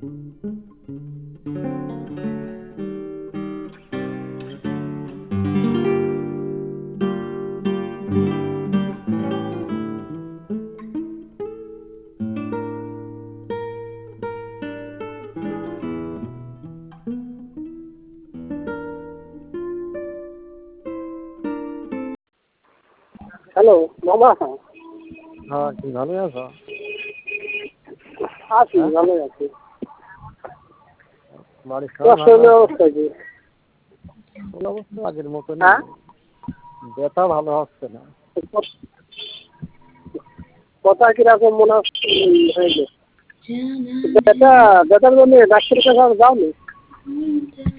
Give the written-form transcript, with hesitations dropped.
Hello মামা। হ্যাঁ, কি ভালোই আছো? আছি, হ্যাঁ? ভালোই আছি। বাড়ির সবাই তোমার ভালো শরীরের আছে? অবস্থা কি? শরীর অবস্থা আগের মতনই। হ্যাঁ? ব্যথা ভালো হচ্ছে না। কথা কিরকম মনে হচ্ছে হয়ে গেছে? ব্যথার জন্য ডাক্তারের কাছে আর যাওনি?